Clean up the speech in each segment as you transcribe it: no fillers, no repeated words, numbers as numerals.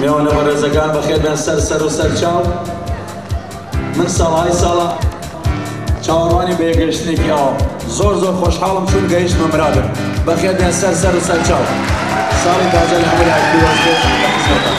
میوانەوە ڕێزەکان بەخێر بێن سەر و سەر چاو من ساڵهای ساڵە چاوەڕوانی بە یەکگەشتنێکی ئەوە زۆر خۆشحاڵم چون گەیشتمە مرادم بەخێر بێن سەر و سەر چاو ساڵی تازە لە هەموو لای پیرۆز بێت لە خزمەتتان.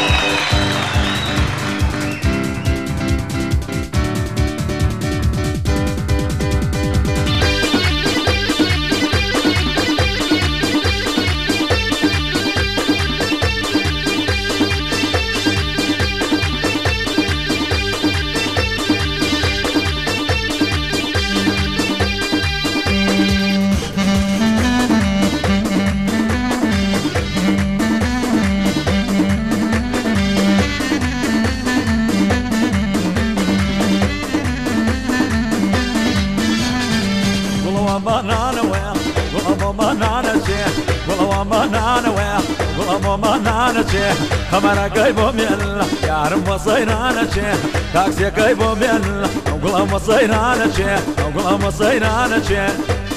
همانا قايبو ميلا يارم وصينا شيخ تاكسي قايبو ميلا وقلهم وصينا شيخ وقلهم وصينا شيخ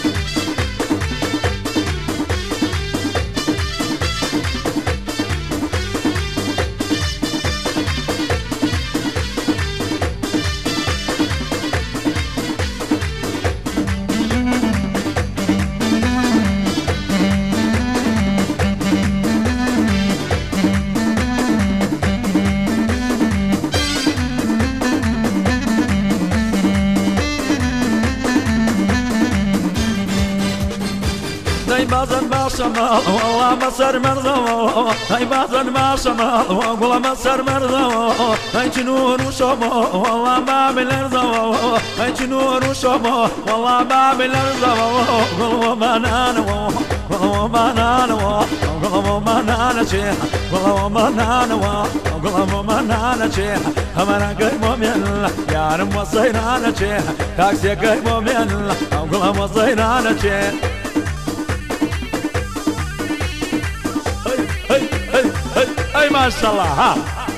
بازن ما شمال والله ما سر مرضو هاي بازن ما شمال والله ما سر مرضو هاي جنون وشمو والله ما بالارضو هاي جنون وشمو والله ما بالارضو قلوا بنانو قلوا بنانو قلوا بنانا شيخ قلوا بنانو قلوا بنانا شيخ همنا قيمو من يا رم وصينا شيخ تاكسي قيمو من قلوا وصينا شيخ اي ما شاء الله ها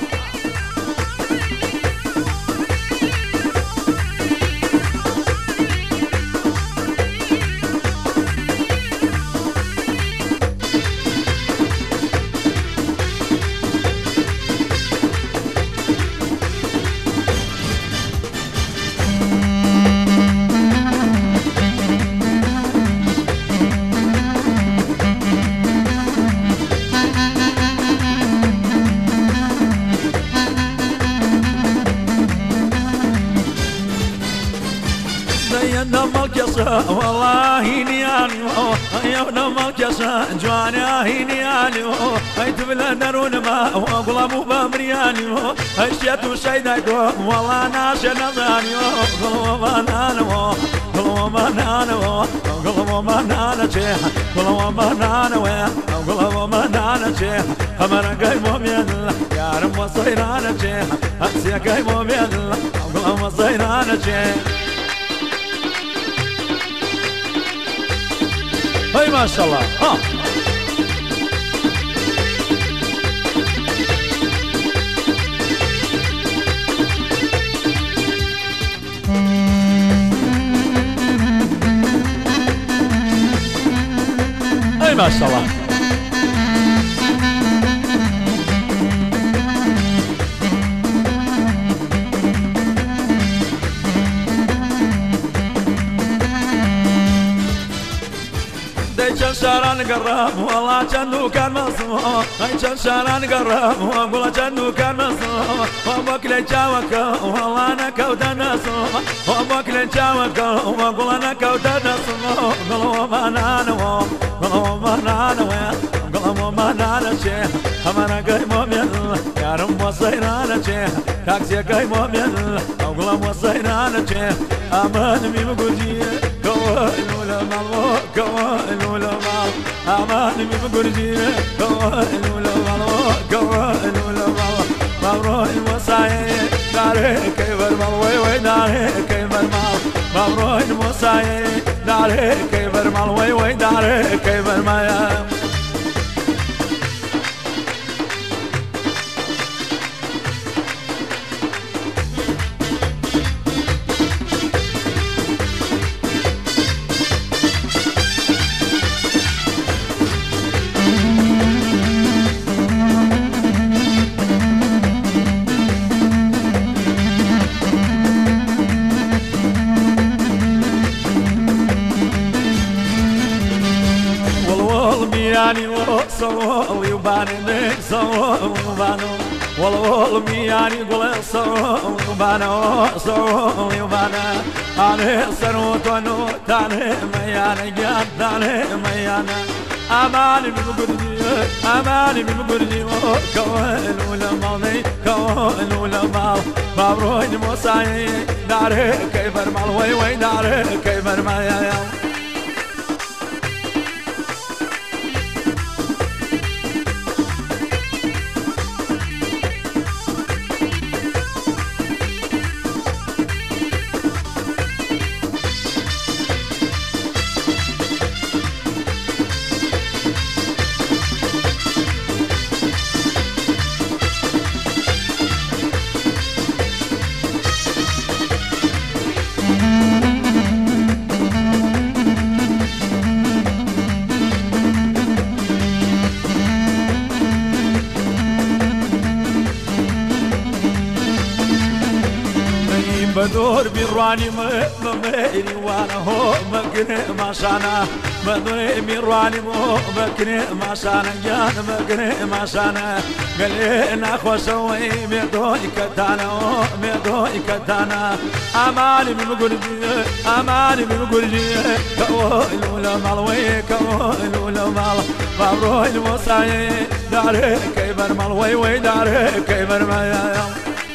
والله نيالي يا نمك يا جواني هينيالي هاي تبلا نرون ما وقول ابو بامريالي هاي شيت وشيدايدو والله ناش نزاني قلوا بنانو قلوا بنانو قلوا بنانا شيخ قلوا بنانو قلوا بنانا شيخ همنا قايمو بيد يا رب وصينا شيخ امسي قايمو بيد قلوا وصينا شيخ هاي ما شاء الله ها هاي ما شاء الله شاران قرب والله جنو كان مصموم هاي شاران قرب والله جنو كان مصموم وابوك لجاوك والله انا كود نصوم وابوك لجاوك والله انا كود نصوم قلوا بنانو قلوا بنانو قلوا بنانا شيخ همنا قايمو من يا رب وصينا شيخ تاكسي قايمو من قلوا وصينا شيخ امان مي بقولي كوين ولا مالو كوين ولا مال امان مي بقولي كوين ولا مالو كوين ولا مال مبروك المساعي داري كيف المال وي داري كيف المال مبروك المساعي داري كيف المال وي داري كيف المال مياني وصولي وباني صولي وبانو والله مياني قول صولي وبانو صولي وبانا أنا سنوت ونوت أنا ميانا جاد أنا ميانا أماني بمقردي أماني بمقردي كوين ولا مالي كوين ولا مال مبروين موسعي داري كيف المال وي وي داري كيف المال بدور بيرواني مميري وانا هو مكني ما شانا بدور بيرواني مكني ما شانا جان مكني ما شانا قلينا خوشوي ميدوي كتانا ميدوي كتانا امالي بمقردي امالي بمقردي كويل ولا مالوي كويل ولا مال مبروي الموسعي داري كيبر مالوي وي داري كيبر مايا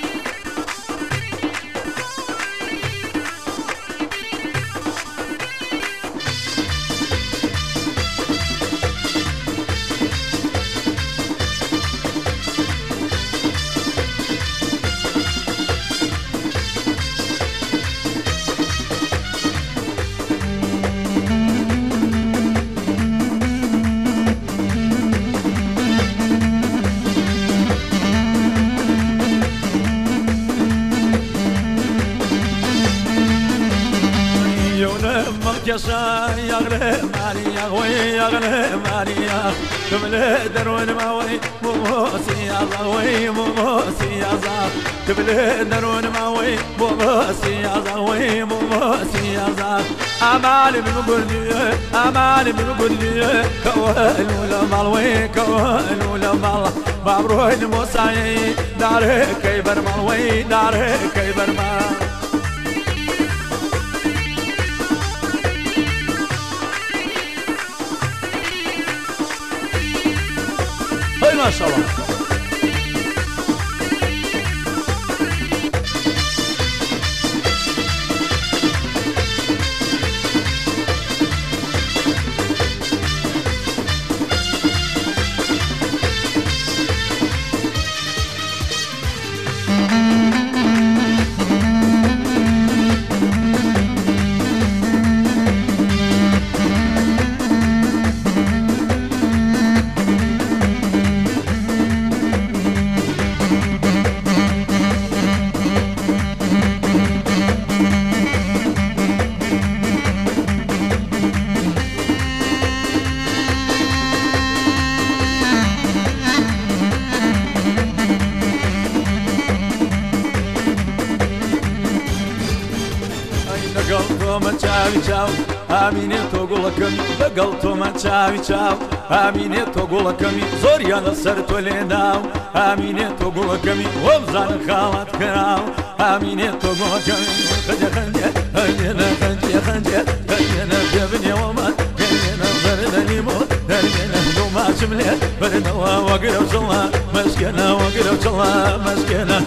يسا يغلي مالي يغوي يغلي مالي تبلي درون ماوي موسي يا زغوي موسي يا زغ تبلي درون ماوي موسي يا زغوي موسي يا زغ امالي بمقردي امالي بمقردي كوين ولا مالوي كوين ولا مال مبروي الموسعي داري كيبر مالوي داري كيبر مال ما شاء الله ما تشاوي تشاو امينه تقول لكم بقلتو ما تشاوي تشاو امينه تقول لكم زوريا نصرت وليناو امينه تقول لكم وبزان خالات كراو امينه تقول لكم خنجه خنجه خنجه خنجه خنجه خنجه جبني وما خنجه زردني موت خنجه دوما شملت بدنا وقرب صلا مسكنا وقرب صلا مسكنا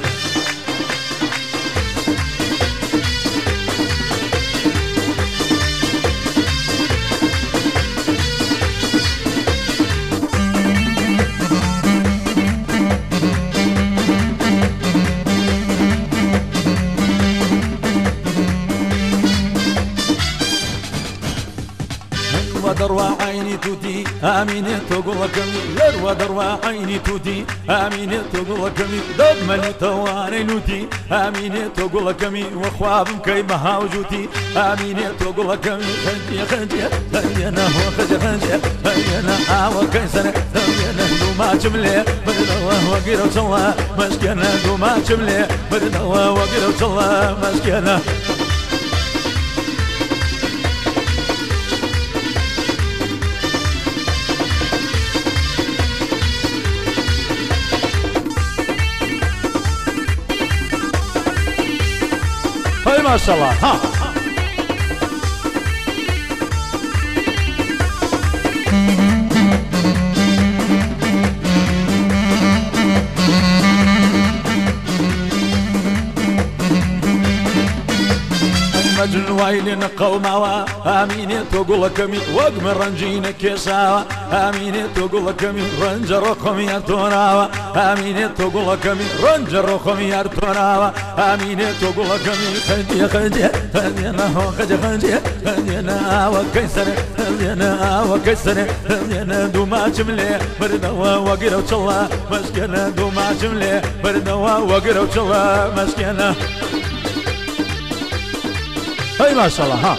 دروا عيني تودي امينه تقول لكمي دروا دروا عيني تودي امينه تقول لكمي دمني تواني نوتي امينه تقول لكمي وخواب كي بهاوجوتي امينه تقول لكمي خنجي خنجي خنجنا وخنجي خنجي خنجنا او كيسر خنجنا دوما جمله بدنا وقيرو صلا مسكنا دوما جمله بدنا وقيرو صلا مسكنا ما شاء الله ها مجن وايلين قوما اميني تقول كمي وقم رنجين كيساوا اميني تقول كمي رنج رقم يا توراوا اميني تقول كمي رنج رقم يا توراوا اميني تقول كمي خدي خدي خدينا هو خدي خدي خدينا وكسر خدينا وكسر خدينا دوما جمله بردوا وقروا تشلا مسكنا دوما جمله بردوا وقروا تشلا مسكنا هاي ما شاء الله ها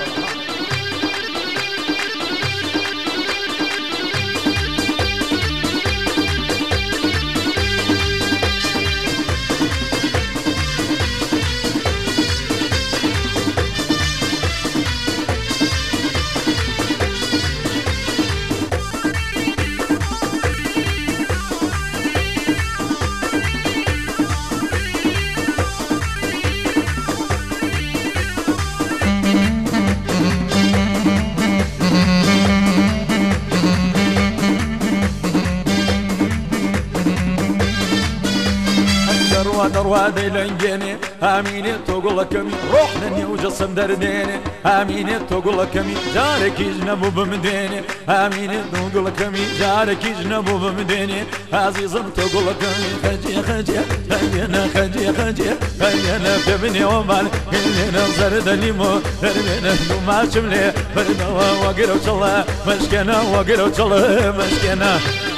دروا ديلنجيني اميني تقول كمي روحنا وجسم درديني اميني تقول كمي جارك يجنبو بمديني اميني تقول كمي جارك يجنبو بمديني عزيزم تقول كمي خجي خجي خجينا خجي خجي خجينا بابني ومال خلينا زرد ليمو خلينا دوما شملي بردوا وقروا تشلا مشكنا وقروا تشلا مشكنا